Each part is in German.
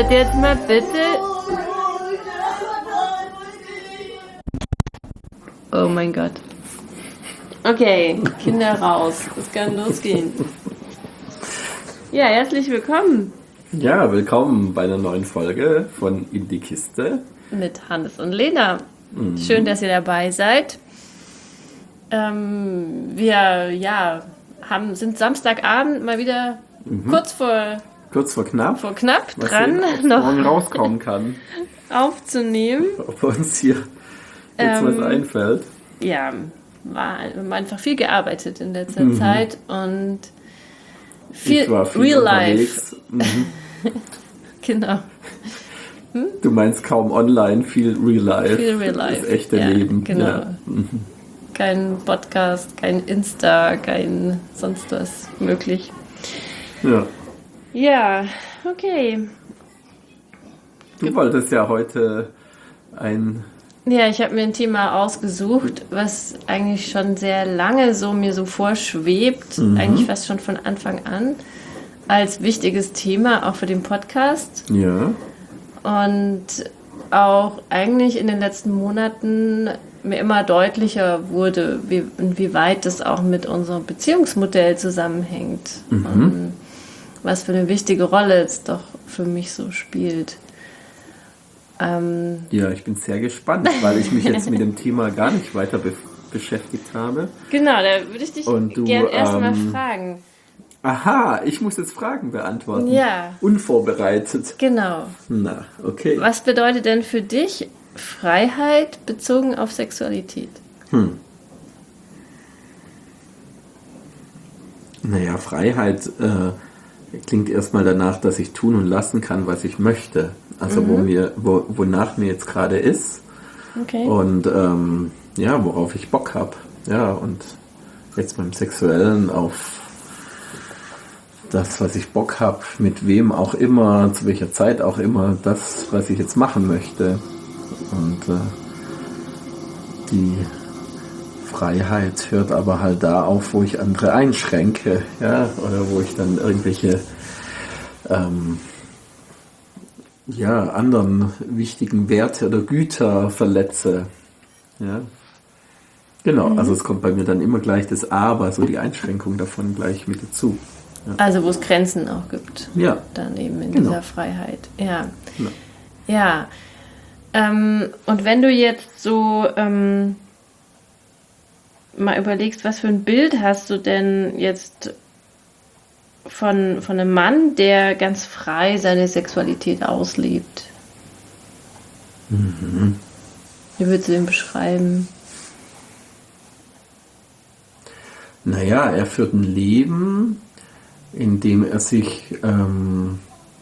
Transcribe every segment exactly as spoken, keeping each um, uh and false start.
hört jetzt mal bitte. Oh mein Gott. Okay, Kinder raus. Es kann losgehen. Ja, herzlich willkommen. Ja, willkommen bei einer neuen Folge von In die Kiste. Mit Hannes und Lena. Mhm. Schön, dass ihr dabei seid. Ähm, wir ja, haben, sind Samstagabend mal wieder mhm. kurz vor... Kurz vor knapp. Vor knapp mal dran, sehen, noch morgen rauskommen kann. Aufzunehmen. Ob uns hier jetzt ähm, was einfällt. Ja, war, wir haben einfach viel gearbeitet in letzter mhm. Zeit und viel, ich war viel Real unterwegs. Life. Mhm. Genau. Hm? Du meinst kaum online, viel Real Life. Viel Real Life. Das echte ja, Leben. Genau. Ja. Mhm. Kein Podcast, kein Insta, kein sonst was möglich. Ja. Ja, okay. Du wolltest ja heute ein... Ja, ich habe mir ein Thema ausgesucht, was eigentlich schon sehr lange so mir so vorschwebt, mhm. eigentlich fast schon von Anfang an, als wichtiges Thema, auch für den Podcast. Ja. Und auch eigentlich in den letzten Monaten mir immer deutlicher wurde, wie, inwieweit das auch mit unserem Beziehungsmodell zusammenhängt. Mhm. Und was für eine wichtige Rolle es doch für mich so spielt. Ähm ja, ich bin sehr gespannt, weil ich mich jetzt mit dem Thema gar nicht weiter be- beschäftigt habe. Genau, da würde ich dich gerne erstmal ähm, fragen. Aha, ich muss jetzt Fragen beantworten. Ja. Unvorbereitet. Genau. Na, okay. Was bedeutet denn für dich Freiheit bezogen auf Sexualität? Hm. Naja, Freiheit äh, klingt erstmal danach, dass ich tun und lassen kann, was ich möchte. Also mhm. wo mir, wo, wonach mir jetzt gerade ist. Okay. Und ähm, ja, worauf ich Bock habe. Ja, und jetzt beim Sexuellen auf das, was ich Bock habe, mit wem auch immer, zu welcher Zeit auch immer, das, was ich jetzt machen möchte. Und äh, die Freiheit hört aber halt da auf, wo ich andere einschränke, ja, oder wo ich dann irgendwelche ähm, ja, anderen wichtigen Werte oder Güter verletze. Ja. Genau, mhm. also es kommt bei mir dann immer gleich das Aber, so die Einschränkung davon gleich mit dazu. Ja. Also wo es Grenzen auch gibt. Ja. Dann eben in genau. dieser Freiheit. Ja. Ja. ja. Ähm, und wenn du jetzt so ähm, mal überlegst, was für ein Bild hast du denn jetzt von, von einem Mann, der ganz frei seine Sexualität auslebt? Mhm. Wie würdest du den beschreiben? Naja, er führt ein Leben, in dem er sich, ähm,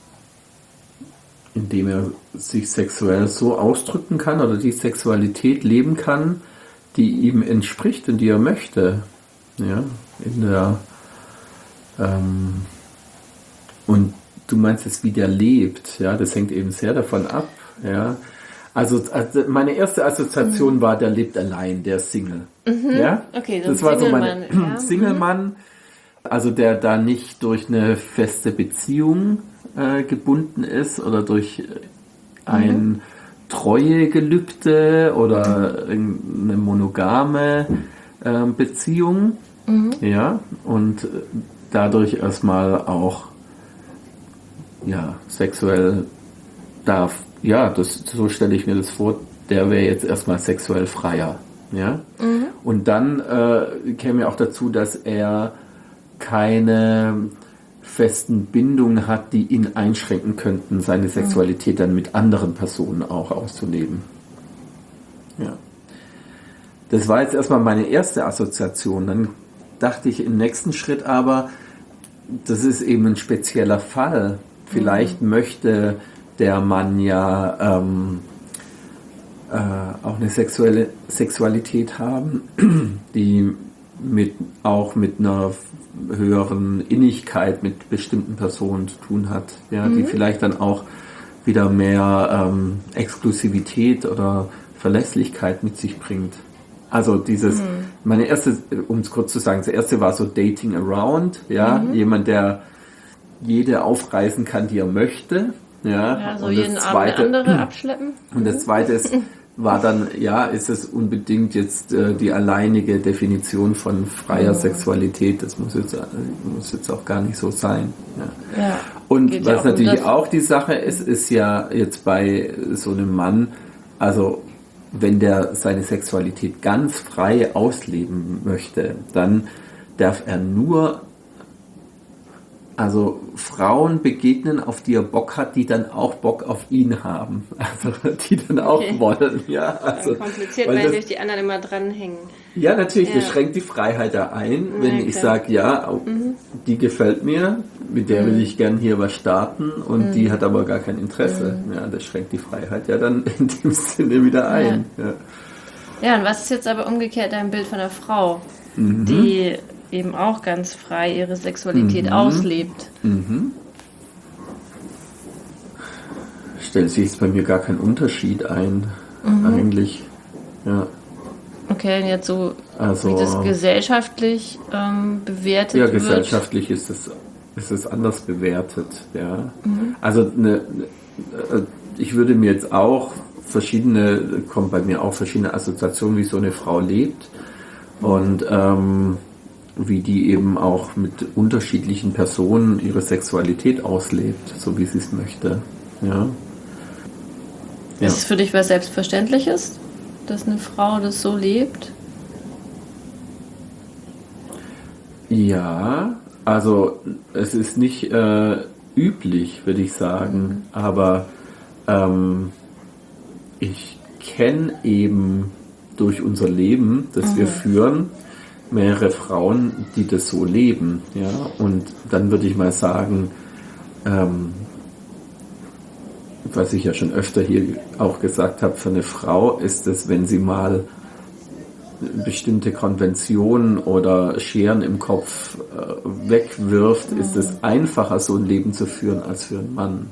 in dem er sich sexuell so ausdrücken kann oder die Sexualität leben kann, die ihm entspricht und die er möchte. Ja, in der ähm, und du meinst jetzt, wie der lebt, ja, das hängt eben sehr davon ab, ja. Also, also meine erste Assoziation mhm. war, der lebt allein, der ist Single. Mhm. Ja? Okay, so das war so mein ja. Single-Mann, also der da nicht durch eine feste Beziehung äh, gebunden ist oder durch ein mhm. Treuegelübde oder eine monogame äh, Beziehung, mhm. ja, und dadurch erstmal auch ja, sexuell darf, ja, das, so stelle ich mir das vor, der wäre jetzt erstmal sexuell freier, ja, mhm. und dann äh, käme auch dazu, dass er keine festen Bindungen hat, die ihn einschränken könnten, seine Sexualität dann mit anderen Personen auch auszuleben. Ja. Das war jetzt erstmal meine erste Assoziation. Dann dachte ich im nächsten Schritt aber, das ist eben ein spezieller Fall. Vielleicht mhm. möchte der Mann ja ähm, äh, auch eine sexuelle Sexualität haben, die mit, auch mit einer höheren Innigkeit mit bestimmten Personen zu tun hat, ja, mhm. die vielleicht dann auch wieder mehr ähm, Exklusivität oder Verlässlichkeit mit sich bringt. Also dieses, mhm. meine erste, um es kurz zu sagen, das erste war so Dating Around, ja, mhm. jemand, der jede aufreißen kann, die er möchte, Ja, Ja, so und jeden das Abend eine zweite, andere abschleppen. und das zweite ist, war dann, ja, ist es unbedingt jetzt äh, die alleinige Definition von freier Mhm. Sexualität? Das muss jetzt, äh, muss jetzt auch gar nicht so sein. Ja. Ja. Und Geht ja was auch um natürlich das- auch die Sache ist, ist ja jetzt bei so einem Mann, also wenn der seine Sexualität ganz frei ausleben möchte, dann darf er nur also Frauen begegnen, auf die er Bock hat, die dann auch Bock auf ihn haben. Also die dann auch Okay. wollen. Ja, also, Kompliziert, weil weil das, durch die anderen immer dranhängen. ja, natürlich, Ja. das schränkt die Freiheit da ein, wenn Ja, ich klar. sage, ja, oh, die gefällt mir, mit der will ich gern hier was starten und die hat aber gar kein Interesse. Ja, das schränkt die Freiheit ja dann in dem Sinne wieder ein. Ja. Ja, und was ist jetzt aber umgekehrt dein Bild von einer Frau, Mhm. die eben auch ganz frei ihre Sexualität Mhm. auslebt? Stellt sich jetzt bei mir gar kein Unterschied ein, eigentlich. Ja. Okay, und jetzt so, Also- wie das gesellschaftlich ähm, bewertet Ja, wird. gesellschaftlich ist es, ist es anders bewertet. Ja. Also eine, äh, ich würde mir jetzt auch verschiedene, kommt bei mir auch verschiedene Assoziationen, wie so eine Frau lebt und ähm, wie die eben auch mit unterschiedlichen Personen ihre Sexualität auslebt, so wie sie es möchte. Ja. Ja. Ist es für dich was Selbstverständliches, dass eine Frau das so lebt? Ja, also es ist nicht äh, üblich, würde ich sagen, aber ähm, ich kenne eben durch unser Leben, das wir führen, mehrere Frauen, die das so leben. Ja? Und dann würde ich mal sagen, ähm, was ich ja schon öfter hier auch gesagt habe, für eine Frau ist es, wenn sie mal bestimmte Konventionen oder Scheren im Kopf äh, wegwirft, ist es einfacher, so ein Leben zu führen, als für einen Mann.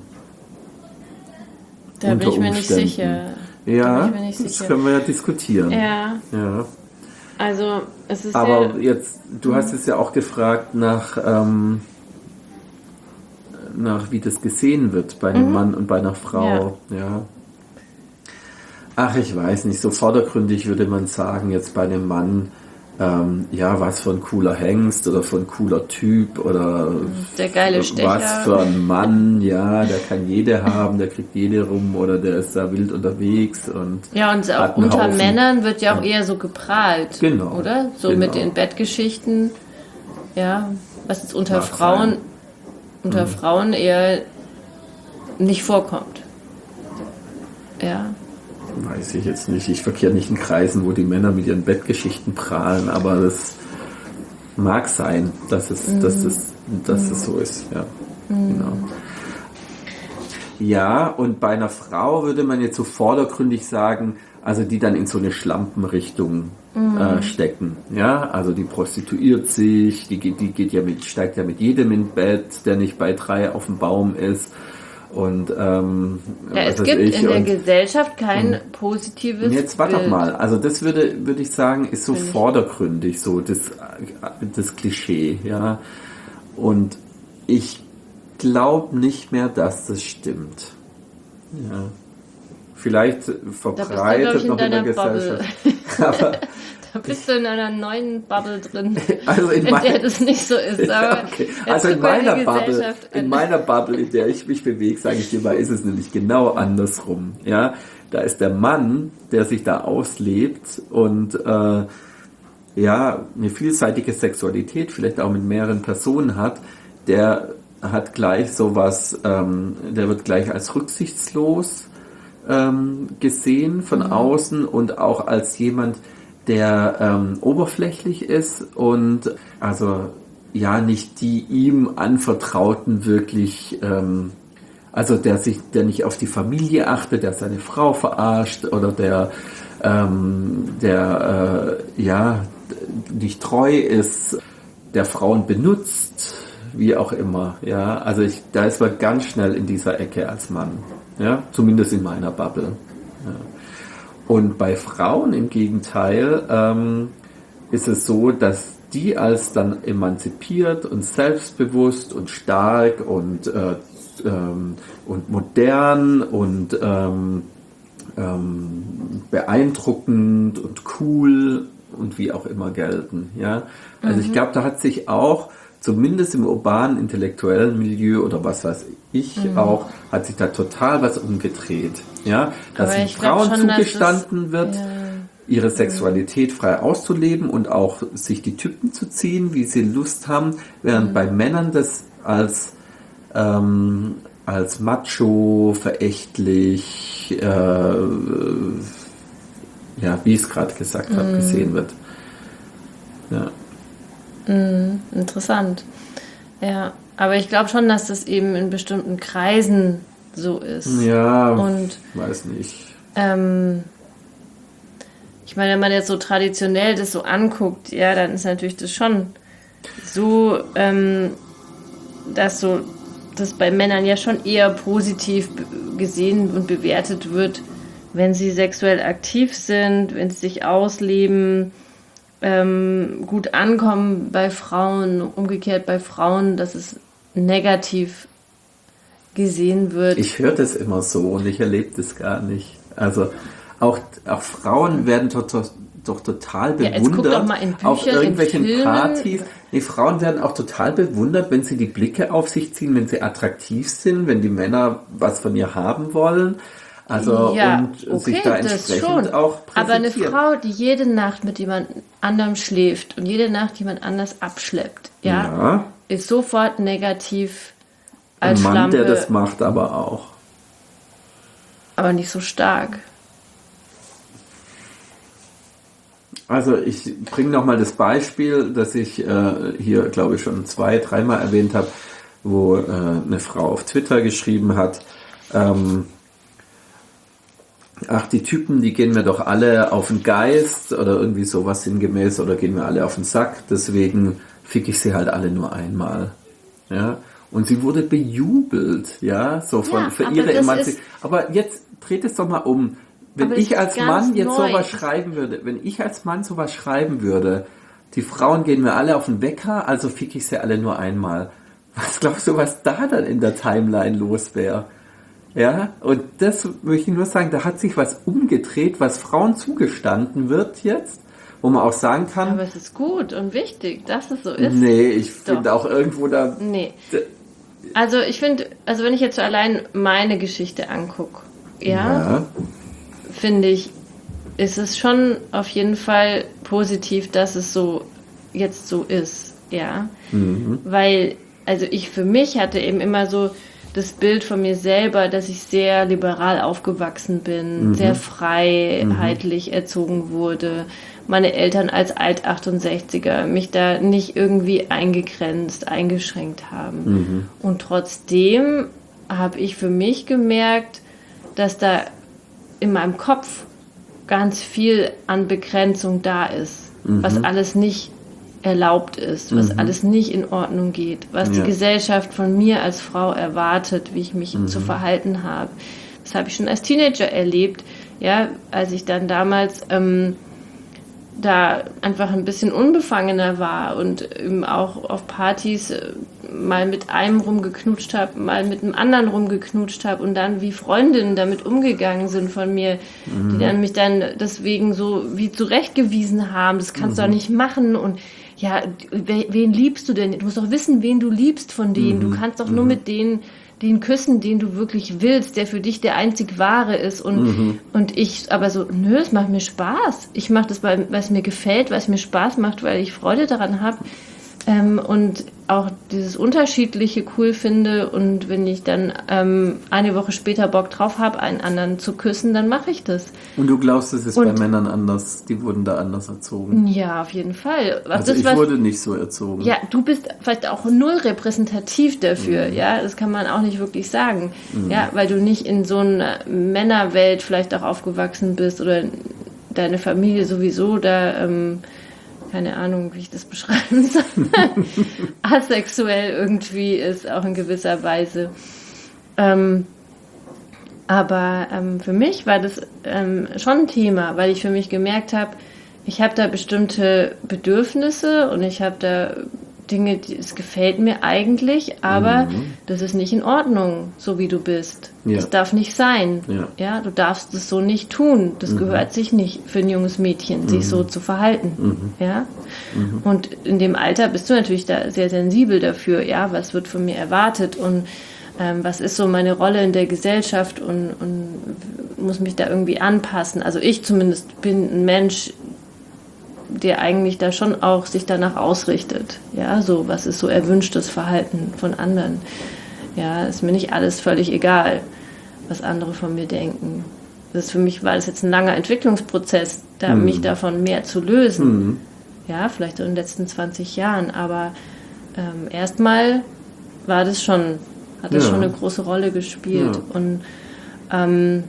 Da bin Unter ich mir nicht Umständen. sicher. Da Ja, bin ich mir nicht das sicher. können wir ja diskutieren. Ja, Ja. also es ist Aber ja, jetzt, du hast es ja auch gefragt nach, ähm, nach wie das gesehen wird bei einem Mann und bei einer Frau. Ja. Ach, ich weiß nicht, so vordergründig würde man sagen, jetzt bei einem Mann, ähm, ja, was für ein cooler Hengst oder für ein cooler Typ oder der geile Stecher. was für ein Mann, ja, der kann jede haben, der kriegt jede rum oder der ist da wild unterwegs und Ja, und hat auch einen unter Haufen. Männern wird ja auch eher so geprahlt. Genau, Oder? So genau. mit den Bettgeschichten. Ja, was jetzt unter Mag Frauen, sein. unter Frauen eher nicht vorkommt. Ja. Weiß ich jetzt nicht. Ich verkehre nicht in Kreisen, wo die Männer mit ihren Bettgeschichten prahlen, aber das mag sein, dass es, Mhm. dass es, dass es so ist. Ja, genau. Ja, und bei einer Frau würde man jetzt so vordergründig sagen, also die dann in so eine Schlampenrichtung äh, stecken. Ja, also die prostituiert sich, die geht, die geht ja mit, steigt ja mit jedem in Bett, der nicht bei drei auf dem Baum ist. Und ähm, Ja, was es weiß gibt ich, in der und- Gesellschaft kein positives und jetzt warte doch Bild. mal, also das würde, würde ich sagen, ist so Finde ich. vordergründig, so das, das Klischee, ja. Und ich glaube nicht mehr, dass das stimmt. Ja. Vielleicht Da bist du, verbreitet glaube ich, in noch in der deiner Bubble. Gesellschaft. Aber, Da bist du in einer neuen Bubble drin, also in, in mein- der das nicht so ist. Ja, Aber okay. jetzt Also in guck mal meiner die Bubble, Gesellschaft in an. meiner Bubble, in der ich mich bewege, sage ich dir mal, ist es nämlich genau andersrum. Ja, da ist der Mann, der sich da auslebt und äh, ja eine vielseitige Sexualität, vielleicht auch mit mehreren Personen hat, der hat gleich sowas, ähm, der wird gleich als rücksichtslos ähm, gesehen von außen und auch als jemand, der ähm, oberflächlich ist und also ja nicht die ihm anvertrauten wirklich, ähm, also der sich, der nicht auf die Familie achtet, der seine Frau verarscht oder der, ähm, der äh, ja nicht treu ist, der Frauen benutzt, wie auch immer. Ja, also ich, da ist man ganz schnell in dieser Ecke als Mann. Ja, zumindest in meiner Bubble. Ja. Und bei Frauen im Gegenteil ähm, ist es so, dass die als dann emanzipiert und selbstbewusst und stark und äh, ähm, und modern und ähm, ähm, beeindruckend und cool und wie auch immer gelten. Ja? Also mhm. ich glaube, da hat sich auch, zumindest im urbanen, intellektuellen Milieu oder was weiß ich mhm. auch, hat sich da total was umgedreht. Ja? Dass den Frauen schon, zugestanden das, wird, ja. ihre Sexualität frei auszuleben und auch sich die Typen zu ziehen, wie sie Lust haben, während mhm. bei Männern das als, ähm, als macho, verächtlich, äh, ja, wie ich es gerade gesagt habe, mhm. gesehen wird. Ja. Mhm, interessant. Ja, aber ich glaube schon, dass das eben in bestimmten Kreisen so ist. Ja, und weiß nicht. Ähm, ich meine, wenn man jetzt so traditionell das so anguckt, ja, dann ist natürlich das schon so, ähm, dass so das bei Männern ja schon eher positiv gesehen und bewertet wird, wenn sie sexuell aktiv sind, wenn sie sich ausleben, ähm, gut ankommen bei Frauen, umgekehrt bei Frauen, dass es negativ gesehen wird. Ich höre das immer so und ich erlebe das gar nicht. Also auch, auch Frauen werden doch, doch total bewundert ja, mal in Büchern, auf irgendwelchen in Partys. Nee, Frauen werden auch total bewundert, wenn sie die Blicke auf sich ziehen, wenn sie attraktiv sind, wenn die Männer was von ihr haben wollen. Also ja, und okay, sich da entsprechend auch präsentiert. Aber eine Frau, die jede Nacht mit jemand anderem schläft und jede Nacht jemand anders abschleppt, ja, ja. ist sofort negativ als Ein Mann, Schlampe. der das macht, aber auch. Aber nicht so stark. Also ich bringe nochmal das Beispiel, das ich äh, hier, glaube ich, schon zwei, dreimal erwähnt habe, wo äh, eine Frau auf Twitter geschrieben hat, ähm, ach, die Typen, die gehen mir doch alle auf den Geist oder irgendwie sowas sinngemäß oder gehen mir alle auf den Sack, deswegen fick ich sie halt alle nur einmal. Ja, und sie wurde bejubelt, ja, so von, ja, für ihre Emanzipation. Aber jetzt dreht es doch mal um. Wenn ich als Mann jetzt neu. sowas schreiben würde, wenn ich als Mann sowas schreiben würde, die Frauen gehen mir alle auf den Wecker, also fick ich sie alle nur einmal. Was glaubst du, was da dann in der Timeline los wäre? Ja, und das möchte ich nur sagen, da hat sich was umgedreht, was Frauen zugestanden wird jetzt, wo man auch sagen kann... Aber es ist gut und wichtig, dass es so ist. Nee, ich finde auch irgendwo da... Nee, also ich finde, also wenn ich jetzt so allein meine Geschichte angucke, ja, ja. finde ich, ist es schon auf jeden Fall positiv, dass es so jetzt so ist, ja, mhm. weil, also ich für mich hatte eben immer so das Bild von mir selber, dass ich sehr liberal aufgewachsen bin, mhm. sehr freiheitlich mhm. erzogen wurde, meine Eltern als Alt-achtundsechziger mich da nicht irgendwie eingegrenzt, eingeschränkt haben. Mhm. Und trotzdem habe ich für mich gemerkt, dass da in meinem Kopf ganz viel an Begrenzung da ist, mhm. was alles nicht erlaubt ist, was mhm. alles nicht in Ordnung geht, was ja. die Gesellschaft von mir als Frau erwartet, wie ich mich mhm. zu verhalten habe. Das habe ich schon als Teenager erlebt, ja, als ich dann damals ähm, da einfach ein bisschen unbefangener war und eben auch auf Partys äh, mal mit einem rumgeknutscht habe, mal mit einem anderen rumgeknutscht habe und dann wie Freundinnen damit umgegangen sind von mir, mhm. die dann mich dann deswegen so wie zurechtgewiesen haben, das kannst mhm. du doch nicht machen und ja, wen liebst du denn? Du musst doch wissen, wen du liebst von denen. Mhm. Du kannst doch mhm. nur mit denen den küssen, den du wirklich willst, der für dich der einzig wahre ist. Und, mhm. und ich aber so, nö, es macht mir Spaß. Ich mache das, weil es mir gefällt, weil es mir Spaß macht, weil ich Freude daran habe. Ähm, und auch dieses Unterschiedliche cool finde. Und wenn ich dann ähm, eine Woche später Bock drauf habe, einen anderen zu küssen, dann mache ich das. Und du glaubst, es ist und, bei Männern anders? Die wurden da anders erzogen? Ja, auf jeden Fall. Was also das, ich was, wurde nicht so erzogen. Ja, du bist vielleicht auch null repräsentativ dafür. Mhm. Ja, das kann man auch nicht wirklich sagen. Mhm. Ja, weil du nicht in so einer Männerwelt vielleicht auch aufgewachsen bist oder deine Familie sowieso da... Ähm, keine Ahnung, wie ich das beschreiben soll, asexuell irgendwie ist, auch in gewisser Weise. Ähm, aber ähm, für mich war das ähm, schon ein Thema, weil ich für mich gemerkt habe, ich habe da bestimmte Bedürfnisse und ich habe da Dinge, die, es gefällt mir eigentlich, aber Mhm. das ist nicht in Ordnung, so wie du bist. Ja. Das darf nicht sein. Ja. Ja, du darfst es so nicht tun. Das gehört sich nicht für ein junges Mädchen, sich so zu verhalten. Ja. Und in dem Alter bist du natürlich da sehr sensibel dafür. Ja, was wird von mir erwartet und ähm, was ist so meine Rolle in der Gesellschaft und, und muss mich da irgendwie anpassen. Also ich zumindest bin ein Mensch, der eigentlich da schon auch sich danach ausrichtet. Ja, so was ist so erwünschtes Verhalten von anderen. Ja, ist mir nicht alles völlig egal, was andere von mir denken. Das ist für mich war das jetzt ein langer Entwicklungsprozess, da Mhm. mich davon mehr zu lösen. Mhm. Ja, vielleicht so in den letzten zwanzig Jahren, aber ähm, erstmal war das schon, hat das Ja. schon eine große Rolle gespielt. Ja. Und ähm,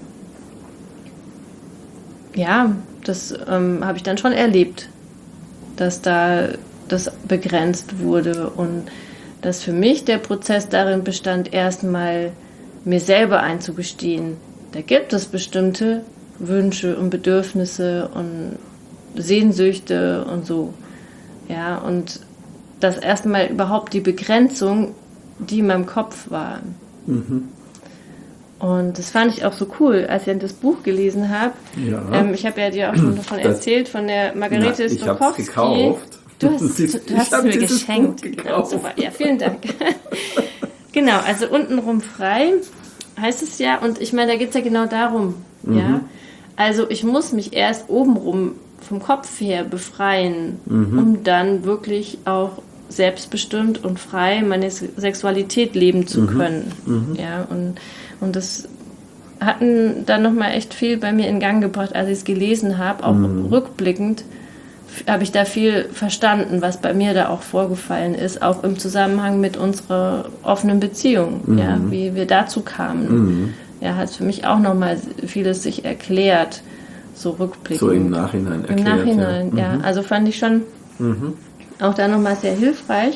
ja, das ähm, habe ich dann schon erlebt, dass da das begrenzt wurde und dass für mich der Prozess darin bestand, erstmal mir selber einzugestehen, da gibt es bestimmte Wünsche und Bedürfnisse und Sehnsüchte und so. Ja, und dass erstmal überhaupt die Begrenzung, die in meinem Kopf war. Mhm. Und das fand ich auch so cool, als ich das Buch gelesen habe. Ja. Ähm, ich habe ja dir auch schon davon Das- erzählt, von der Margarete Na, ich hab's Stokowski. gekauft. Du hast, du, Ich du hast hab es mir dieses geschenkt. Buch Genau, gekauft. super. Ja, vielen Dank. Genau, also untenrum frei heißt es ja. Und ich meine, da geht es ja genau darum. Mhm. Ja? Also ich muss mich erst obenrum vom Kopf her befreien, Mhm. um dann wirklich auch selbstbestimmt und frei meine Se- Sexualität leben zu können. Ja, und, und das hatten dann nochmal echt viel bei mir in Gang gebracht, als ich es gelesen habe, auch rückblickend f- habe ich da viel verstanden, was bei mir da auch vorgefallen ist, auch im Zusammenhang mit unserer offenen Beziehung, ja, wie wir dazu kamen. Ja, hat für mich auch nochmal vieles sich erklärt, so rückblickend. So im Nachhinein erklärt. Im Nachhinein, ja. Mhm. Also fand ich schon auch da nochmal sehr hilfreich.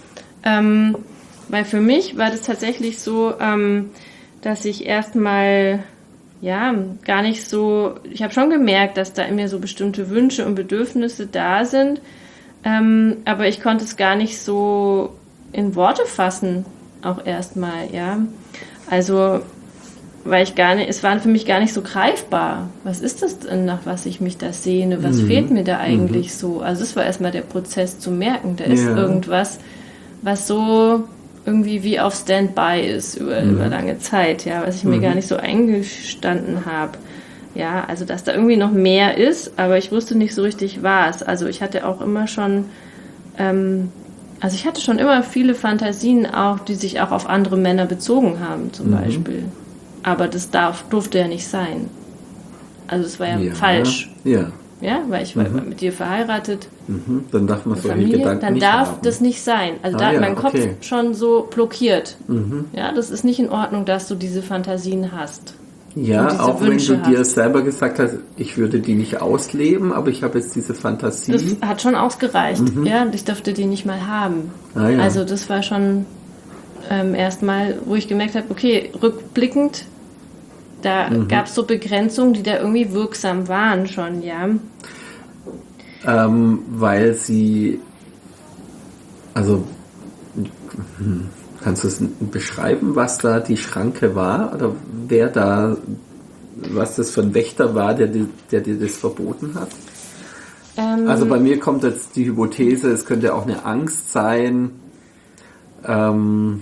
Ähm, weil für mich war das tatsächlich so, ähm, dass ich erstmal, ja, gar nicht so, ich habe schon gemerkt, dass da in mir so bestimmte Wünsche und Bedürfnisse da sind, ähm, aber ich konnte es gar nicht so in Worte fassen, auch erstmal, ja. Also, weil ich gar nicht, es war für mich gar nicht so greifbar. Was ist das denn, nach was ich mich da sehne? Was fehlt mir da eigentlich so? Also es war erstmal der Prozess zu merken, da ist Ja. irgendwas, was so irgendwie wie auf Standby ist über, über lange Zeit, ja, was ich mir gar nicht so eingestanden habe. Ja, also dass da irgendwie noch mehr ist, aber ich wusste nicht so richtig was. Also ich hatte auch immer schon, ähm, also ich hatte schon immer viele Fantasien auch, die sich auch auf andere Männer bezogen haben, zum Beispiel. Aber das darf, durfte ja nicht sein. Also es war ja, Ja. falsch. Ja. Ja, weil ich war mit dir verheiratet, Mhm. Dann darf man solche Familie, Gedanken dann nicht darf haben. das nicht sein. Also Ah, da hat ja, mein Kopf okay. schon so blockiert. Ja, das ist nicht in Ordnung, dass du diese Fantasien hast. und Ja, diese auch Wünsche wenn du dir hast. selber gesagt hast, ich würde die nicht ausleben, aber ich habe jetzt diese Fantasie. Das hat schon ausgereicht. Ja, und ich durfte die nicht mal haben. Ah, ja. Also das war schon ähm, erstmal, wo ich gemerkt habe, okay, rückblickend, da Mhm. gab es so Begrenzungen, die da irgendwie wirksam waren schon, ja. Ähm, weil sie, also, hm, kannst du es beschreiben, was da die Schranke war? Oder wer da, was das für ein Wächter war, der, dir- der dir das verboten hat? Ähm, Also bei mir kommt jetzt die Hypothese, es könnte auch eine Angst sein, ähm,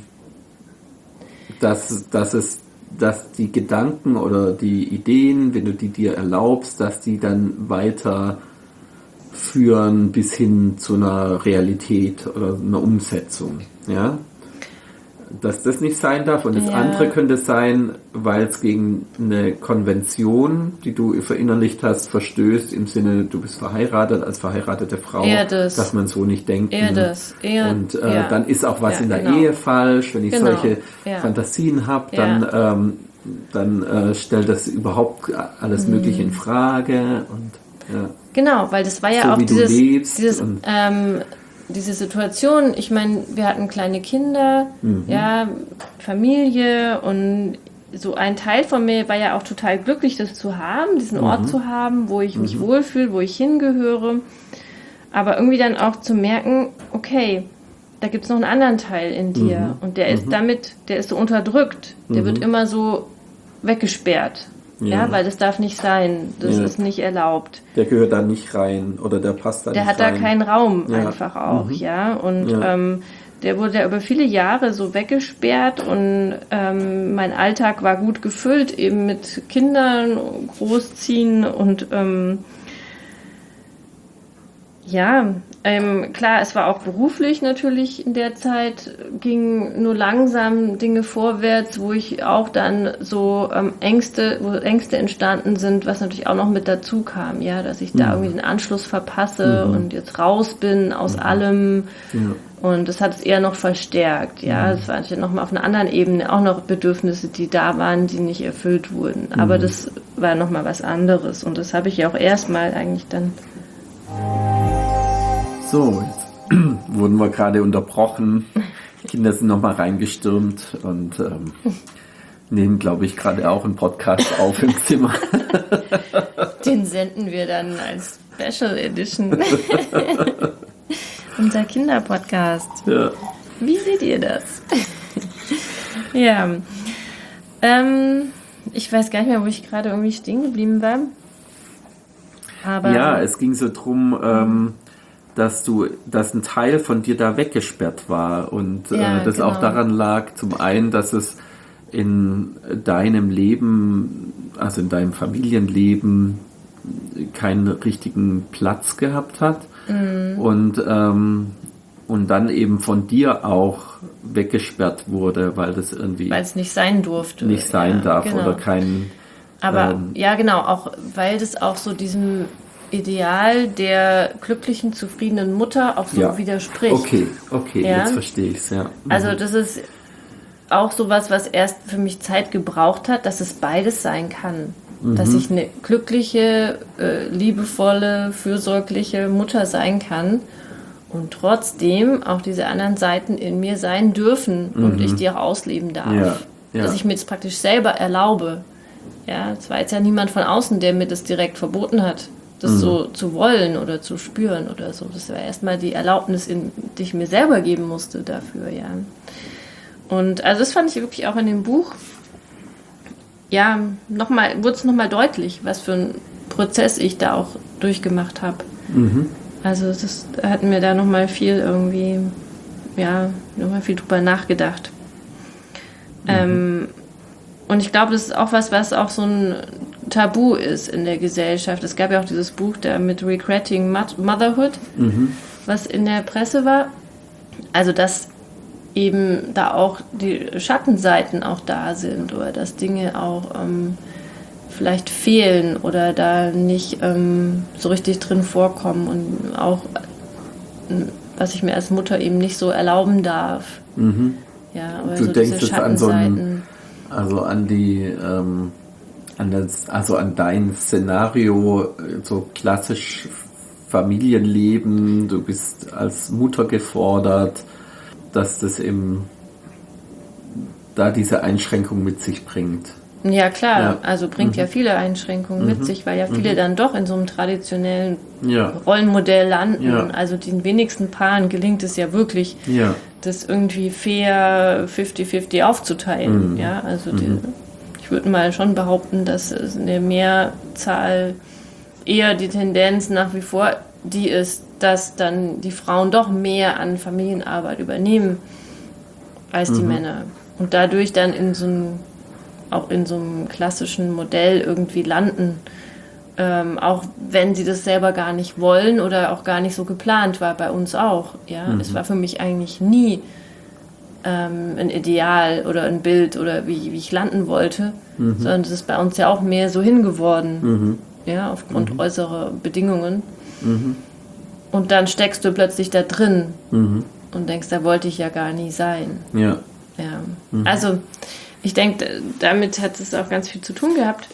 dass, dass es, dass die Gedanken oder die Ideen, wenn du die dir erlaubst, dass die dann weiter führen bis hin zu einer Realität oder einer Umsetzung, ja? Dass das nicht sein darf. Und das Ja. andere könnte sein, weil es gegen eine Konvention, die du verinnerlicht hast, verstößt, im Sinne, du bist verheiratet als verheiratete Frau, Eher das. dass man so nicht denkt. Eher das. Eher- Und äh, ja. dann ist auch was Ja, in der genau. Ehe falsch. Wenn ich Genau. solche Ja. Fantasien habe, Ja. dann, ähm, dann äh, stellt das überhaupt alles Mögliche in Frage. Und ja. Genau, weil das war ja So auch wie du dieses, lebst dieses und- ähm, diese Situation. Ich meine, wir hatten kleine Kinder, Mhm. ja, Familie und so ein Teil von mir war ja auch total glücklich, das zu haben, diesen Mhm. Ort zu haben, wo ich mich wohlfühle, wo ich hingehöre. Aber irgendwie dann auch zu merken, okay, da gibt es noch einen anderen Teil in dir. Mhm. Und der ist Mhm. damit, der ist so unterdrückt. Der Mhm. wird immer so weggesperrt. Ja, Ja. weil das darf nicht sein. Das Ja. ist nicht erlaubt. Der gehört da nicht rein oder der passt da Der nicht hat da rein. keinen Raum Ja. einfach auch, Mhm. ja. Und Ja. Ähm, der wurde ja über viele Jahre so weggesperrt und ähm, mein Alltag war gut gefüllt, eben mit Kindern, Großziehen und ähm, ja, ähm, klar, es war auch beruflich natürlich in der Zeit, ging nur langsam Dinge vorwärts, wo ich auch dann so ähm, Ängste, wo Ängste entstanden sind, was natürlich auch noch mit dazu kam, ja, dass ich da Mhm. irgendwie den Anschluss verpasse Mhm. und jetzt raus bin aus allem. Ja. Und das hat es eher noch verstärkt, ja. Es war natürlich nochmal auf einer anderen Ebene auch noch Bedürfnisse, die da waren, die nicht erfüllt wurden. Aber das war nochmal was anderes. Und das habe ich ja auch erstmal eigentlich dann. So, jetzt wurden wir gerade unterbrochen. Die Kinder sind nochmal reingestürmt und ähm, nehmen, glaube ich, gerade auch einen Podcast auf im Zimmer. Den senden wir dann als Special Edition. Unser Kinderpodcast. Ja. Wie seht ihr das? Ja. Ähm, ich weiß gar nicht mehr, wo ich gerade irgendwie stehen geblieben war. Aber Ja, es ging so drum, ähm, dass du, dass ein Teil von dir da weggesperrt war und Ja, äh, das genau. auch daran lag, zum einen, dass es in deinem Leben, also in deinem Familienleben, keinen richtigen Platz gehabt hat Mhm. und ähm, und dann eben von dir auch weggesperrt wurde, weil das irgendwie weil es nicht sein durfte. nicht sein ja, darf genau. oder kein Aber ähm, ja, genau, auch weil das auch so diesem Ideal der glücklichen, zufriedenen Mutter auch so ja. widerspricht. Okay, okay, Ja. jetzt verstehe ich es, ja. Mhm. Also das ist auch sowas, was erst für mich Zeit gebraucht hat, dass es beides sein kann. Dass ich eine glückliche, äh, liebevolle, fürsorgliche Mutter sein kann und trotzdem auch diese anderen Seiten in mir sein dürfen und ich die auch ausleben darf. Ja, ja. Dass ich mir das praktisch selber erlaube. Ja, es war jetzt ja niemand von außen, der mir das direkt verboten hat, das so zu wollen oder zu spüren oder so. Das war erstmal die Erlaubnis, in, die ich mir selber geben musste dafür, ja. Und also das fand ich wirklich auch in dem Buch, ja, nochmal, wurde es nochmal deutlich, was für ein Prozess ich da auch durchgemacht habe. Mhm. Also das hat mir da nochmal viel irgendwie, ja, nochmal viel drüber nachgedacht. Mhm. Ähm, und ich glaube, das ist auch was, was auch so ein Tabu ist in der Gesellschaft. Es gab ja auch dieses Buch da mit Regretting Motherhood, Mhm. was in der Presse war. Also dass eben da auch die Schattenseiten auch da sind oder dass Dinge auch ähm, vielleicht fehlen oder da nicht ähm, so richtig drin vorkommen und auch ähm, was ich mir als Mutter eben nicht so erlauben darf. Mhm. Ja, aber Du so denkst diese jetzt an so ein, Schattenseiten. also an die, ähm, an das, also an dein Szenario, äh, so klassisch Familienleben, du bist als Mutter gefordert, dass das eben da diese Einschränkung mit sich bringt. Ja, klar, Ja. also bringt ja viele Einschränkungen mit sich, weil ja viele dann doch in so einem traditionellen Ja, Rollenmodell landen. Ja. Also den wenigsten Paaren gelingt es ja wirklich, ja, das irgendwie fair fünfzig fünfzig aufzuteilen. Ja, also die, ich würde mal schon behaupten, dass es in der Mehrzahl eher die Tendenz nach wie vor die ist, dass dann die Frauen doch mehr an Familienarbeit übernehmen als die Männer. Und dadurch dann in so einem, auch in so einem klassischen Modell irgendwie landen. Ähm, auch wenn sie das selber gar nicht wollen oder auch gar nicht so geplant war, bei uns auch. Ja, es war für mich eigentlich nie ähm, ein Ideal oder ein Bild oder wie, wie ich landen wollte, sondern es ist bei uns ja auch mehr so hingeworden, mhm. ja, aufgrund äußerer Bedingungen. Und dann steckst du plötzlich da drin Mhm. und denkst, da wollte ich ja gar nie sein. ja, Ja, also ich denke, damit hat es auch ganz viel zu tun gehabt.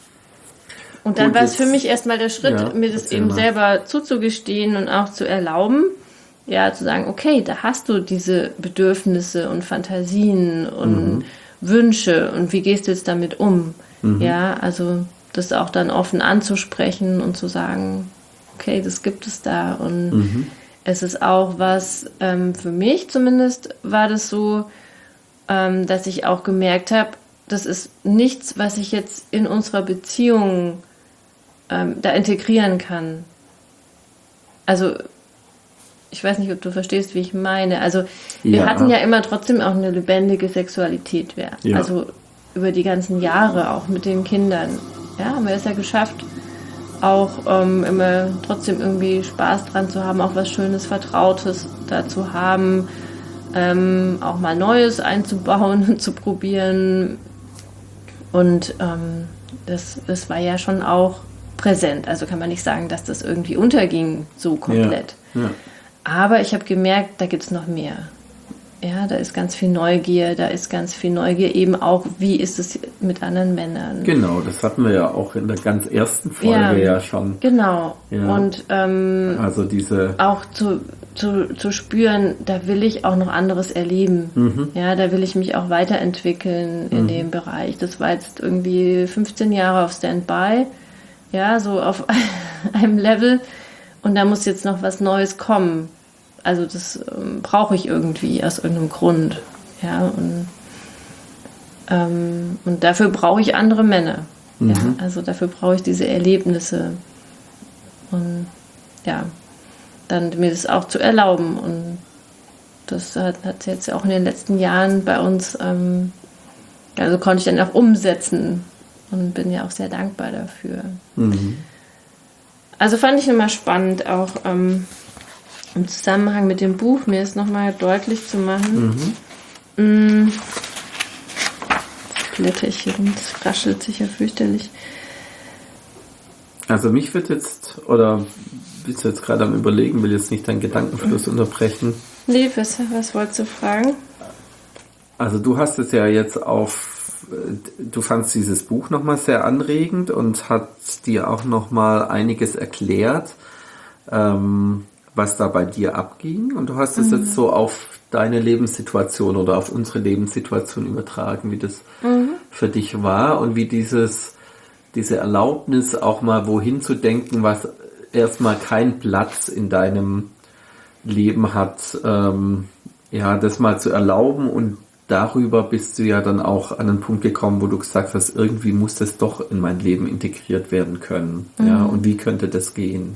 Und dann Gut, war es jetzt- für mich erstmal der Schritt, ja, mir das erzähl eben mal. selber zuzugestehen und auch zu erlauben, ja, zu sagen, okay, da hast du diese Bedürfnisse und Fantasien und Mhm. Wünsche und wie gehst du jetzt damit um? Ja, also das auch dann offen anzusprechen und zu sagen, okay, das gibt es da und Mhm. es ist auch was, ähm, für mich zumindest war das so, ähm, dass ich auch gemerkt habe, das ist nichts, was ich jetzt in unserer Beziehung ähm, da integrieren kann. Also ich weiß nicht, ob du verstehst, wie ich meine. Also wir Ja. hatten ja immer trotzdem auch eine lebendige Sexualität. Ja. Also über die ganzen Jahre, auch mit den Kindern. Ja, haben wir es ja geschafft, auch ähm, immer trotzdem irgendwie Spaß dran zu haben, auch was Schönes, Vertrautes da zu haben, ähm, auch mal Neues einzubauen und zu probieren. Und ähm, das, das war ja schon auch präsent. Also kann man nicht sagen, dass das irgendwie unterging so komplett. Ja. Ja. Aber ich habe gemerkt, da gibt es noch mehr. Ja, da ist ganz viel Neugier, da ist ganz viel Neugier eben auch, wie ist es mit anderen Männern. Genau, das hatten wir ja auch in der ganz ersten Folge ja, ja schon. Genau. Ja. Und ähm, also diese auch zu, zu, zu spüren, da will ich auch noch anderes erleben. Mhm. Ja, da will ich mich auch weiterentwickeln in mhm. dem Bereich. Das war jetzt irgendwie fünfzehn Jahre auf Standby, ja, so auf einem Level. Und da muss jetzt noch was Neues kommen. Also das ähm, brauche ich irgendwie aus irgendeinem Grund. Ja, und, ähm, und dafür brauche ich andere Männer. Mhm. Ja, also dafür brauche ich diese Erlebnisse. Und ja, dann mir das auch zu erlauben. Und das hat, hat jetzt auch in den letzten Jahren bei uns, ähm, also konnte ich dann auch umsetzen. Und bin ja auch sehr dankbar dafür. Mhm. Also fand ich immer spannend, auch ähm, im Zusammenhang mit dem Buch, mir ist nochmal deutlich zu machen. Mhm. Mm, das blätter ich hier rum, das raschelt sich ja fürchterlich. Also mich wird jetzt, oder bist du jetzt gerade am Überlegen, will jetzt nicht deinen Gedankenfluss mhm. unterbrechen. Nee, was, was wolltest du fragen? Also du hast es ja jetzt auf, du fandst dieses Buch nochmal sehr anregend und hat dir auch nochmal einiges erklärt, ähm, was da bei dir abging. Und du hast es mhm. jetzt so auf deine Lebenssituation oder auf unsere Lebenssituation übertragen, wie das mhm. für dich war und wie dieses, diese Erlaubnis auch mal wohin zu denken, was erstmal keinen Platz in deinem Leben hat, ähm, ja, das mal zu erlauben, und darüber bist du ja dann auch an einen Punkt gekommen, wo du gesagt hast, irgendwie muss das doch in mein Leben integriert werden können. Mhm. Ja, und wie könnte das gehen?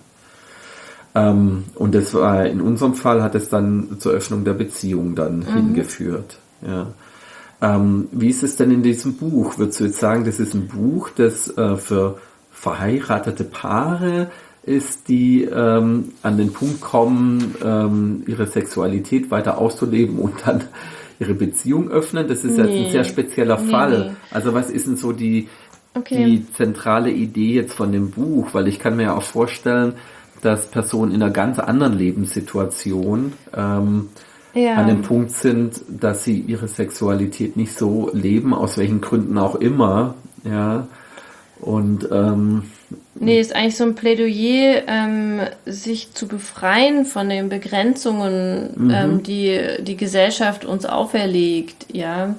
Ja. Ähm, und das war, in unserem Fall hat es dann zur Öffnung der Beziehung dann mhm. hingeführt. Ja. Ähm, wie ist es denn in diesem Buch? Würdest du jetzt sagen, das ist ein Buch, das äh, für verheiratete Paare ist, die ähm, an den Punkt kommen, ähm, ihre Sexualität weiter auszuleben und dann ihre Beziehung öffnen? Das ist nee. jetzt ein sehr spezieller nee, Fall. Nee. Also was ist denn so die, okay. die zentrale Idee jetzt von dem Buch? Weil ich kann mir ja auch vorstellen, dass Personen in einer ganz anderen Lebenssituation ähm, ja. an dem Punkt sind, dass sie ihre Sexualität nicht so leben, aus welchen Gründen auch immer. Ja. Und ähm, nee, ist eigentlich so ein Plädoyer, ähm, sich zu befreien von den Begrenzungen, mhm. ähm, die die Gesellschaft uns auferlegt, ja.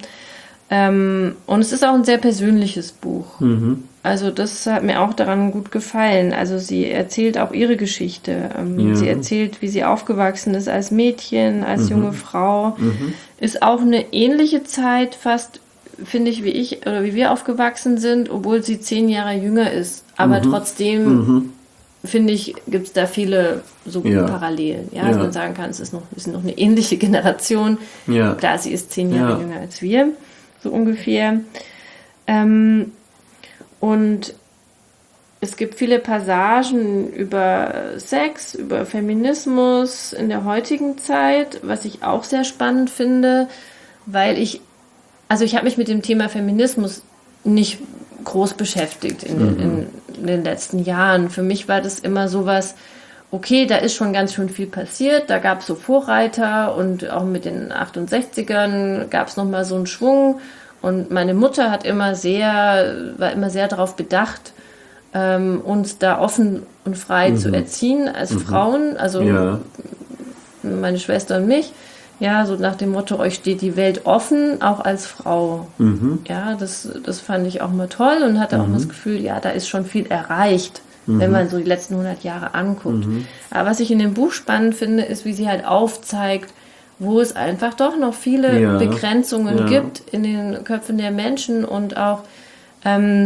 Ähm, und es ist auch ein sehr persönliches Buch. Mhm. Also das hat mir auch daran gut gefallen. Also sie erzählt auch ihre Geschichte. Ähm, ja. Sie erzählt, wie sie aufgewachsen ist als Mädchen, als mhm. junge Frau. Mhm. Ist auch eine ähnliche Zeit fast, finde ich, wie ich oder wie wir aufgewachsen sind, obwohl sie zehn Jahre jünger ist. Aber mhm. trotzdem, mhm. finde ich, gibt es da viele so ja. Parallelen. Ja, ja. Also man sagen kann, es ist noch, wir sind noch eine ähnliche Generation. Ja. Klar, sie ist zehn Jahre ja. jünger als wir, so ungefähr. Ähm, und es gibt viele Passagen über Sex, über Feminismus in der heutigen Zeit, was ich auch sehr spannend finde, weil ich Also ich habe mich mit dem Thema Feminismus nicht groß beschäftigt in, mhm. in, in den letzten Jahren. Für mich war das immer sowas, okay, da ist schon ganz schön viel passiert, da gab es so Vorreiter und auch mit den achtundsechzigern gab es nochmal so einen Schwung, und meine Mutter hat immer sehr, war immer sehr darauf bedacht, ähm, uns da offen und frei mhm. zu erziehen als mhm. Frauen, also ja. meine Schwester und mich. Ja, so nach dem Motto, euch steht die Welt offen, auch als Frau. Mhm. Ja, das, das fand ich auch mal toll und hatte mhm. auch das Gefühl, ja, da ist schon viel erreicht mhm. wenn man so die letzten hundert Jahre anguckt. Mhm. Aber was ich in dem Buch spannend finde, ist, wie sie halt aufzeigt, wo es einfach doch noch viele ja. Begrenzungen ja. gibt in den Köpfen der Menschen und auch ähm,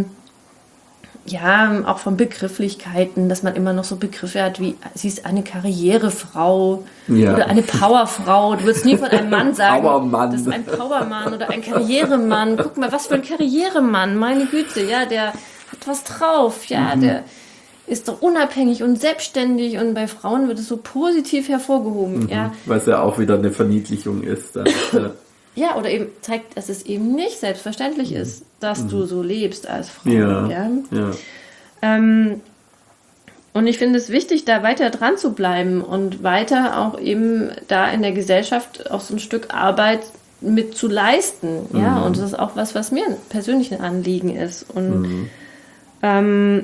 ja, auch von Begrifflichkeiten, dass man immer noch so Begriffe hat wie, sie ist eine Karrierefrau ja. oder eine Powerfrau. Du würdest nie von einem Mann sagen, Powermann. Das ist ein Powermann oder ein Karrieremann. Guck mal, was für ein Karrieremann, meine Güte, ja, der hat was drauf, ja, mhm. der ist doch unabhängig und selbstständig und bei Frauen wird es so positiv hervorgehoben, mhm. ja. Was ja auch wieder eine Verniedlichung ist. Dann, ja. Ja, oder eben zeigt, dass es eben nicht selbstverständlich mhm. ist, dass mhm. du so lebst als Frau. Ja, ja? ja. Ähm, und ich finde es wichtig, da weiter dran zu bleiben und weiter auch eben da in der Gesellschaft auch so ein Stück Arbeit mit zu leisten. Mhm. Ja, und das ist auch was, was mir persönlich ein Anliegen ist. Und mhm. ähm,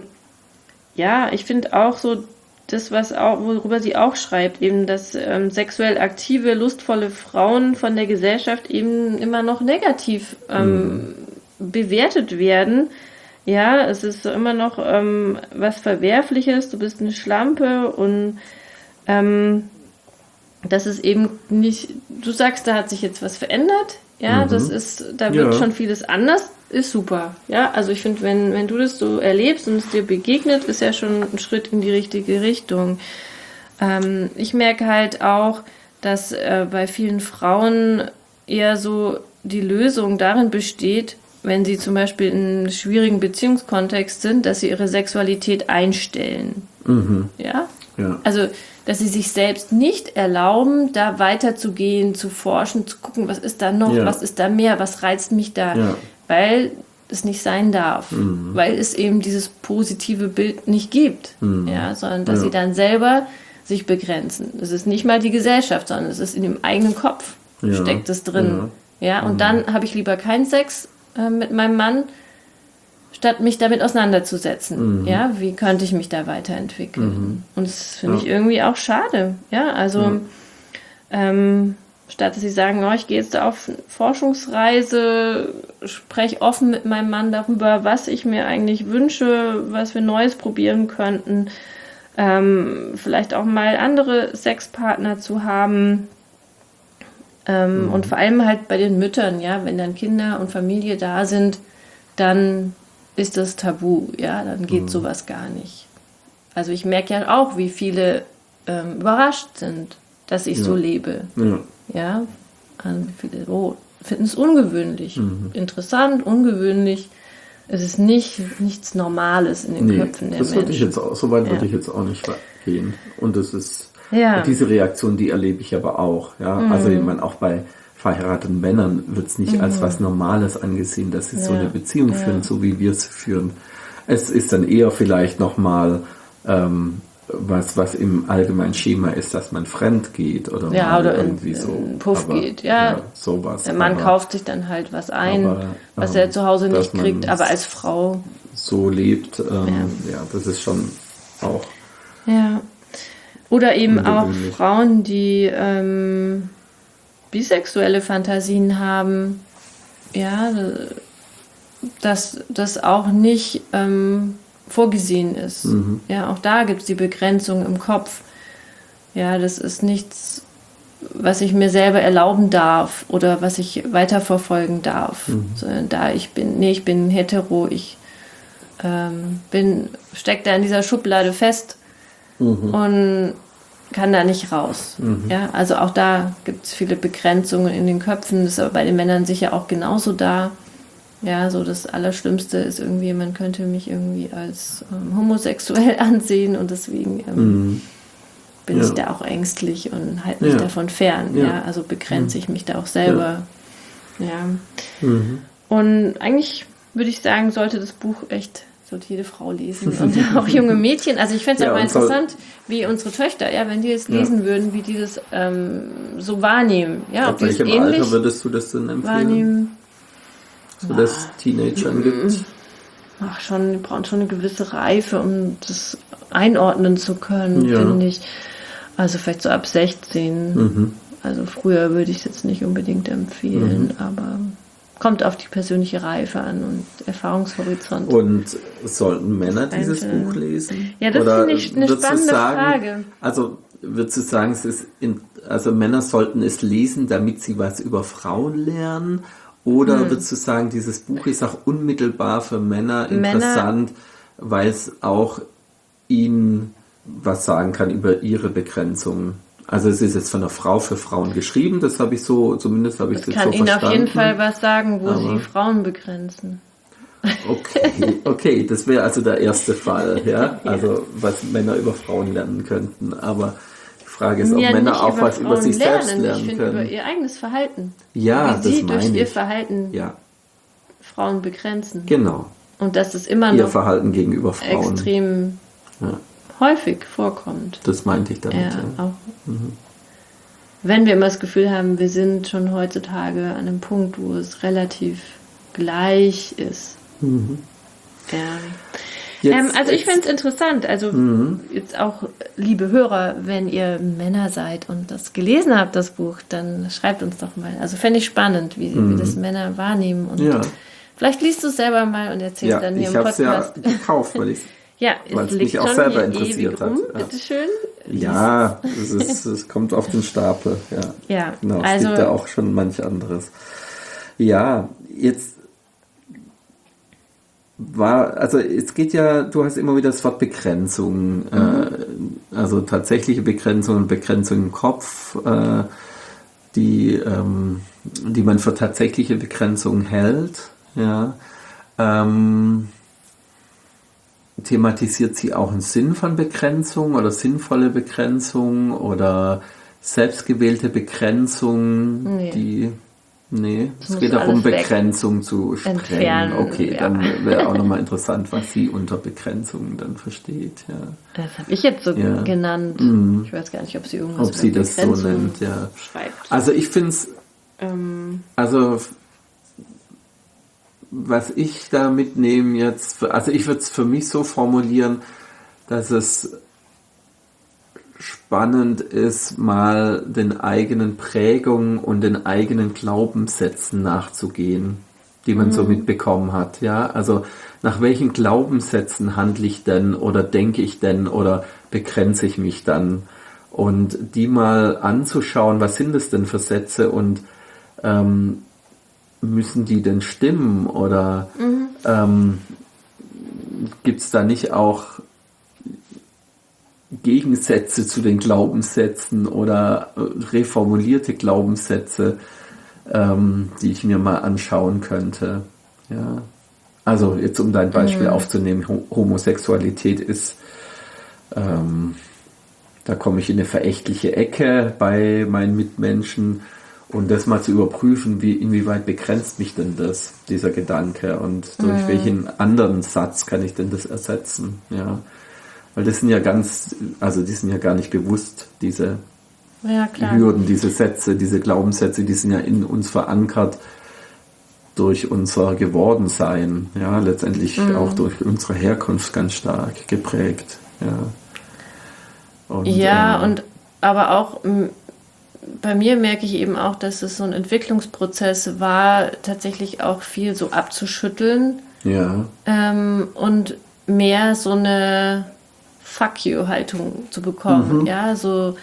ja, ich finde auch so, das, was auch, worüber sie auch schreibt, eben, dass ähm, sexuell aktive, lustvolle Frauen von der Gesellschaft eben immer noch negativ ähm, mhm. bewertet werden. Ja, es ist immer noch ähm, was Verwerfliches, du bist eine Schlampe und ähm, das ist eben nicht, du sagst, da hat sich jetzt was verändert, ja, mhm. das ist, da wird ja. schon vieles anders, ist super, ja, also ich finde, wenn, wenn du das so erlebst und es dir begegnet, ist ja schon ein Schritt in die richtige Richtung. Ähm, ich merke halt auch, dass äh, bei vielen Frauen eher so die Lösung darin besteht, wenn sie zum Beispiel in einem schwierigen Beziehungskontext sind, dass sie ihre Sexualität einstellen. Mhm. Ja? Ja? Also, dass sie sich selbst nicht erlauben, da weiterzugehen, zu forschen, zu gucken, was ist da noch, ja. was ist da mehr, was reizt mich da, ja. weil es nicht sein darf, mhm. weil es eben dieses positive Bild nicht gibt, mhm. ja, sondern dass ja. sie dann selber sich begrenzen. Es ist nicht mal die Gesellschaft, sondern es ist in dem eigenen Kopf, ja. steckt es drin. Ja, ja und mhm. dann habe ich lieber keinen Sex äh, mit meinem Mann, statt mich damit auseinanderzusetzen. Mhm. Ja, wie könnte ich mich da weiterentwickeln? Mhm. Und das finde ja. ich irgendwie auch schade. Ja, also ja. Ähm, statt dass sie sagen, oh, ich gehe jetzt auf Forschungsreise, spreche offen mit meinem Mann darüber, was ich mir eigentlich wünsche, was wir Neues probieren könnten, ähm, vielleicht auch mal andere Sexpartner zu haben. Ähm, mhm. Und vor allem halt bei den Müttern, ja, wenn dann Kinder und Familie da sind, dann ist das tabu, ja, dann geht mhm. sowas gar nicht. Also ich merke ja auch, wie viele ähm, überrascht sind, dass ich ja. so lebe. Ja. Ja, also viele oh, finden es ungewöhnlich, mhm. interessant, ungewöhnlich. Es ist nicht nichts Normales in den nee, Köpfen der das Menschen. Würde ich jetzt auch, so weit ja. würde ich jetzt auch nicht gehen. Und das ist ja. diese Reaktion, die erlebe ich aber auch. Ja, mhm. also ich meine, auch bei verheirateten Männern wird es nicht mhm. als was Normales angesehen, dass sie ja. so eine Beziehung ja. führen, so wie wir es führen. Es ist dann eher vielleicht nochmal ähm, was, was im allgemeinen Schema ist, dass man fremd geht oder, ja, oder irgendwie in, so. in Puff aber, geht, ja. ja sowas. Der Mann aber, kauft sich dann halt was ein, aber, was ähm, er zu Hause nicht kriegt, aber als Frau. So lebt, ähm, ja. ja, das ist schon auch. Ja. Oder eben auch Frauen, die ähm, bisexuelle Fantasien haben, ja, dass das auch nicht ähm, vorgesehen ist. Mhm. Ja, auch da gibt es die Begrenzung im Kopf. Ja, das ist nichts, was ich mir selber erlauben darf oder was ich weiterverfolgen darf. Mhm. Sondern da ich bin, nee, ich bin hetero, ich ähm, bin, steck da in dieser Schublade fest mhm. und kann da nicht raus. Mhm. Ja, also auch da gibt es viele Begrenzungen in den Köpfen. Das ist aber bei den Männern sicher auch genauso da. Ja, so das Allerschlimmste ist irgendwie, man könnte mich irgendwie als ähm, homosexuell ansehen und deswegen ähm, mhm. bin ja. ich da auch ängstlich und halte mich ja. davon fern. Ja. Ja, also begrenze ich mich da auch selber. Ja. ja. Mhm. Und eigentlich würde ich sagen, sollte das Buch echt, sollte jede Frau lesen und auch junge Mädchen. Also ich fände es ja, auch mal interessant, wie unsere Töchter, ja, wenn die es lesen ja. würden, wie die das ähm, so wahrnehmen. Ja, ab welchem Alter würdest du das denn empfehlen? Wahrnehmen. So dass Teenagern gibt? Ach, schon, die brauchen schon eine gewisse Reife, um das einordnen zu können, ja. finde ich. Also vielleicht so ab sechzehn. Mhm. Also früher würde ich es jetzt nicht unbedingt empfehlen, mhm. aber kommt auf die persönliche Reife an und Erfahrungshorizont. Und sollten Männer dieses Buch lesen? Ja, das finde ich eine spannende sagen, Frage. Also würdest du sagen, es ist in, also Männer sollten es lesen, damit sie was über Frauen lernen? Oder hm. würdest du sagen, dieses Buch ist auch unmittelbar für Männer interessant, Männer, weil es auch ihnen was sagen kann über ihre Begrenzungen? Also es ist jetzt von einer Frau für Frauen geschrieben, das habe ich so, zumindest habe ich es jetzt so verstanden. Ich kann Ihnen auf jeden Fall was sagen, wo Aber, Sie Frauen begrenzen. Okay, okay, das wäre also der erste Fall, ja, also was Männer über Frauen lernen könnten. Aber die Frage ist, ob ja, Männer auch was Frauen über sich lernen, selbst lernen ich können. Über ihr eigenes Verhalten. Ja, Wie das sie meine durch ich. ihr Verhalten ja. Frauen begrenzen. Genau. Und dass es immer ihr noch Verhalten gegenüber Frauen extrem ja. häufig vorkommt. Das meinte ich damit. Ja, ja. Auch. Mhm. Wenn wir immer das Gefühl haben, wir sind schon heutzutage an einem Punkt, wo es relativ gleich ist. Mhm. Ja. Jetzt, ähm, also ich finde es interessant, also mhm. jetzt auch, liebe Hörer, wenn ihr Männer seid und das gelesen habt, das Buch, dann schreibt uns doch mal. Also fände ich spannend, wie, mhm. wie das Männer wahrnehmen. Und ja. vielleicht liest du es selber mal und erzählst ja, dann hier im Podcast. Ich habe es ja gekauft, weil ich ja, es mich auch selber interessiert hat. Ja. Bitteschön. Ja, es, ist, es kommt auf den Stapel. Ja, ja genau, es also, gibt ja auch schon manch anderes. Ja, jetzt war, also es geht ja, du hast immer wieder das Wort Begrenzung, mhm. äh, also tatsächliche Begrenzung und Begrenzung im Kopf, äh, die, ähm, die man für tatsächliche Begrenzung hält. Ja. Ähm, thematisiert sie auch einen Sinn von Begrenzung oder sinnvolle Begrenzung oder selbstgewählte Begrenzung, nee. die nee, das es geht darum, Begrenzung zu sprengen. Entfernen, okay, ja. Dann wäre auch nochmal interessant, was sie unter Begrenzung dann versteht. Ja. Das habe ich jetzt so ja. genannt. Mhm. Ich weiß gar nicht, ob sie irgendwas ob sie das so nennt, ja. schreibt. Also ich finde es, ähm. also was ich da mitnehme jetzt, also ich würde es für mich so formulieren, dass es spannend ist, mal den eigenen Prägungen und den eigenen Glaubenssätzen nachzugehen, die man mhm. so mitbekommen hat. Ja, also nach welchen Glaubenssätzen handle ich denn oder denke ich denn oder begrenze ich mich dann? Und die mal anzuschauen, was sind es denn für Sätze und ähm, müssen die denn stimmen oder mhm. ähm, gibt es da nicht auch Gegensätze zu den Glaubenssätzen oder reformulierte Glaubenssätze, ähm, die ich mir mal anschauen könnte? Ja. Also jetzt um dein Beispiel mhm. aufzunehmen, Homosexualität ist, ähm, da komme ich in eine verächtliche Ecke bei meinen Mitmenschen. Und das mal zu überprüfen, wie, inwieweit begrenzt mich denn das, dieser Gedanke und durch mhm. welchen anderen Satz kann ich denn das ersetzen, ja. Weil das sind ja ganz, also die sind ja gar nicht bewusst, diese ja, klar. Hürden, diese Sätze, diese Glaubenssätze, die sind ja in uns verankert durch unser Gewordensein, ja, letztendlich mhm. auch durch unsere Herkunft ganz stark geprägt, ja. Und, ja, äh, und aber auch bei mir merke ich eben auch, dass es so ein Entwicklungsprozess war, tatsächlich auch viel so abzuschütteln. Ja. Ähm, und mehr so eine Fuck you-Haltung zu bekommen. Mhm. Ja, so,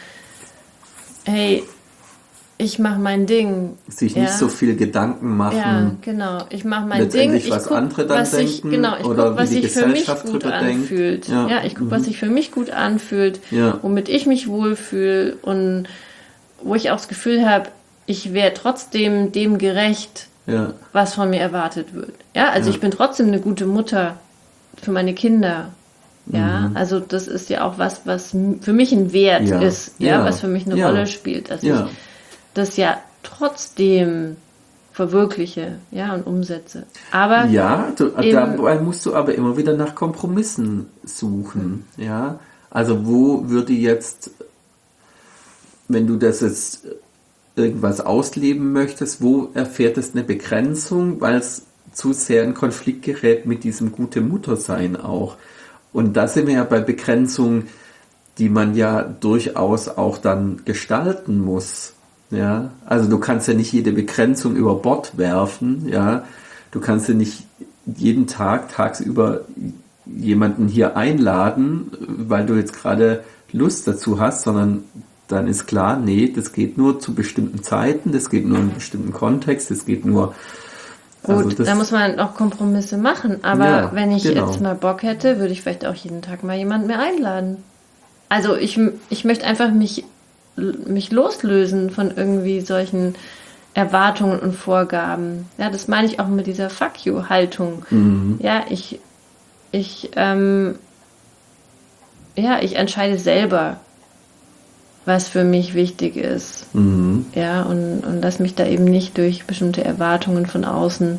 hey, ich mache mein Ding. Sich ja? nicht so viel Gedanken machen. Ja, genau. Ich mache mein letztendlich Ding. was guck, andere dann was denken. Ich, genau, ich oder guck, was wie die sich für mich Gesellschaft gut drüber anfühlt. denkt. Ja, ja ich gucke, mhm. was sich für mich gut anfühlt, ja. womit ich mich wohlfühle und wo ich auch das Gefühl habe, ich wäre trotzdem dem gerecht, ja. was von mir erwartet wird. Ja, also ja. ich bin trotzdem eine gute Mutter für meine Kinder. Ja, mhm. also das ist ja auch was, was für mich ein Wert ja. ist, ja, ja, was für mich eine ja. Rolle spielt, dass ja. ich das ja trotzdem verwirkliche, ja, und umsetze. Aber ja, du, dabei musst du aber immer wieder nach Kompromissen suchen, ja. Also wo würde jetzt, wenn du das jetzt irgendwas ausleben möchtest, wo erfährt es eine Begrenzung, weil es zu sehr in Konflikt gerät mit diesem gute Muttersein auch. Und da sind wir ja bei Begrenzungen, die man ja durchaus auch dann gestalten muss. Ja, also du kannst ja nicht jede Begrenzung über Bord werfen, ja. Du kannst ja nicht jeden Tag tagsüber jemanden hier einladen, weil du jetzt gerade Lust dazu hast, sondern dann ist klar, nee, das geht nur zu bestimmten Zeiten, das geht nur in einem bestimmten Kontext, das geht nur... Gut, also das, da muss man auch Kompromisse machen, aber ja, wenn ich genau. jetzt mal Bock hätte, würde ich vielleicht auch jeden Tag mal jemanden mehr einladen. Also ich, ich möchte einfach mich, mich loslösen von irgendwie solchen Erwartungen und Vorgaben. Ja, das meine ich auch mit dieser Fuck you-Haltung. Mhm. Ja, ich, ich, ähm, ja, ich entscheide selber, was für mich wichtig ist. Mhm. Ja, und, und lass mich da eben nicht durch bestimmte Erwartungen von außen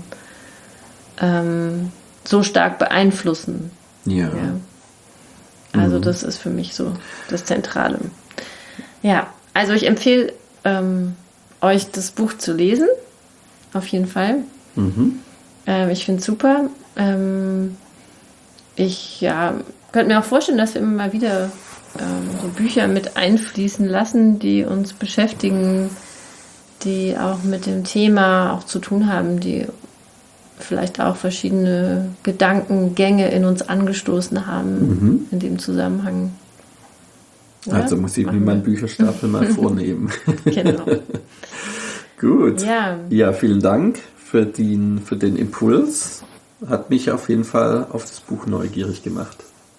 ähm, so stark beeinflussen. Ja. Ja. Also Mhm. das ist für mich so das Zentrale. Ja, also ich empfehle ähm, euch das Buch zu lesen, auf jeden Fall. Mhm. Ähm, ich finde es super. Ähm, ich ja, könnte mir auch vorstellen, dass wir immer mal wieder ähm, so Bücher mit einfließen lassen, die uns beschäftigen, die auch mit dem Thema auch zu tun haben, die vielleicht auch verschiedene Gedankengänge in uns angestoßen haben Mhm. in dem Zusammenhang. Ja? Also muss ich mir Machen meinen wir. Bücherstapel mal vornehmen. Genau. Gut. Ja. Ja, vielen Dank für den, für den Impuls. Hat mich auf jeden Fall auf das Buch neugierig gemacht.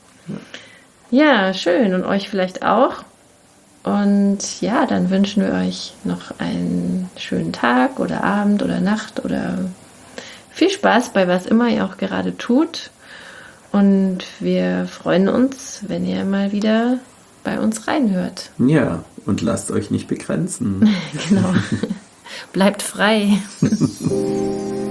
Ja, schön. Und euch vielleicht auch. Und ja, dann wünschen wir euch noch einen schönen Tag oder Abend oder Nacht oder viel Spaß bei was immer ihr auch gerade tut. Und wir freuen uns, wenn ihr mal wieder bei uns reinhört. Ja, und lasst euch nicht begrenzen. Genau. Bleibt frei.